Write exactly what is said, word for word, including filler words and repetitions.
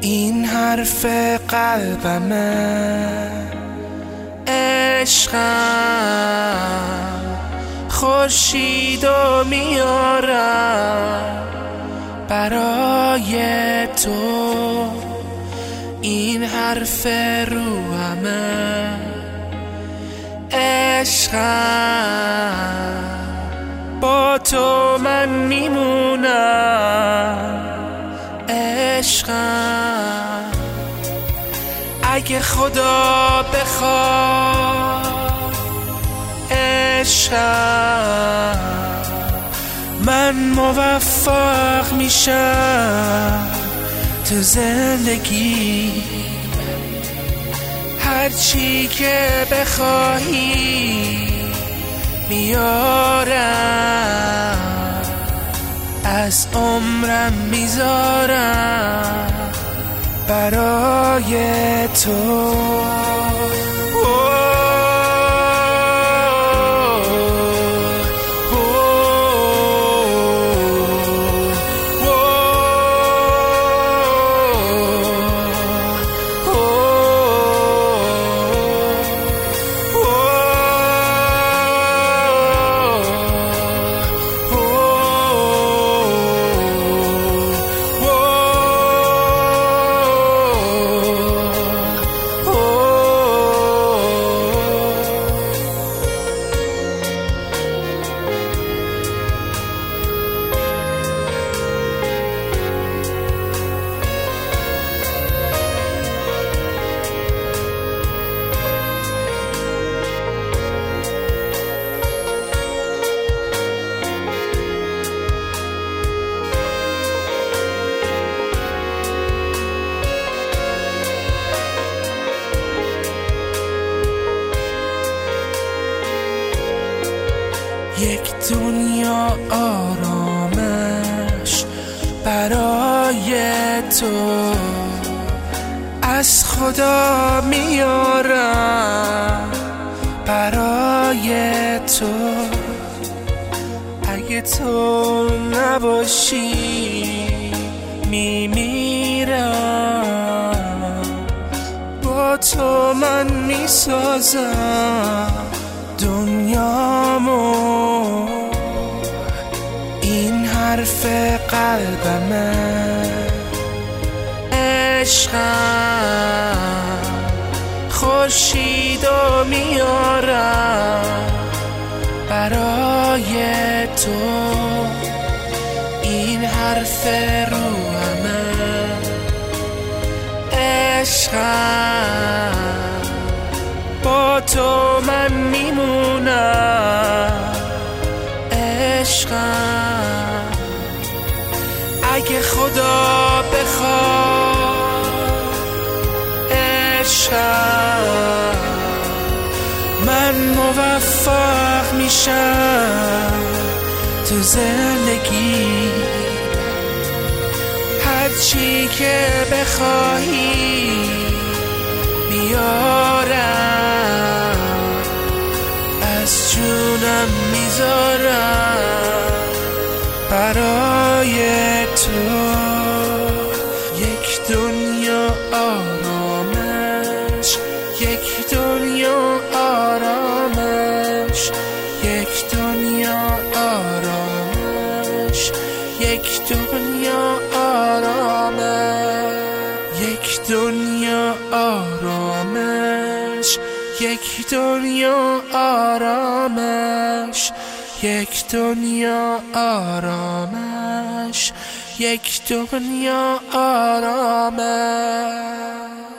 این حرف قلبمه، عشقم خورشیدو میارم برای تو. این حرف روحمه، عشقم با تو من میمونم. عشقم اگه خدا بخواد، عشقم من موفق میشم تو زندگی. هرچی که بخواهی میارم، از عمرم میذارم برای تو. یک دنیا آرامش برای تو، از خدا میارم برای تو. اگه تو نباشی میمیرم، با تو من میسازم دنیامو. این حرف قلبمه، عشقم خورشیدو میارم برای تو. این حرف روحمه، عشقم با تو من میمونم. عشقم اگه خدا بخواد، عشقم من موفق میشم تو زندگی. هرچی که بخواهی بیارم، از جونم میذارم برای تو. یک دنیا آرامش، یک دنیا آرامش، یک دنیا آرامش، یک دنیا آرامش، یک دنیا آرامش، یک دنیا آرامش، یک دنیا آرامش، یک دنیا آرامش.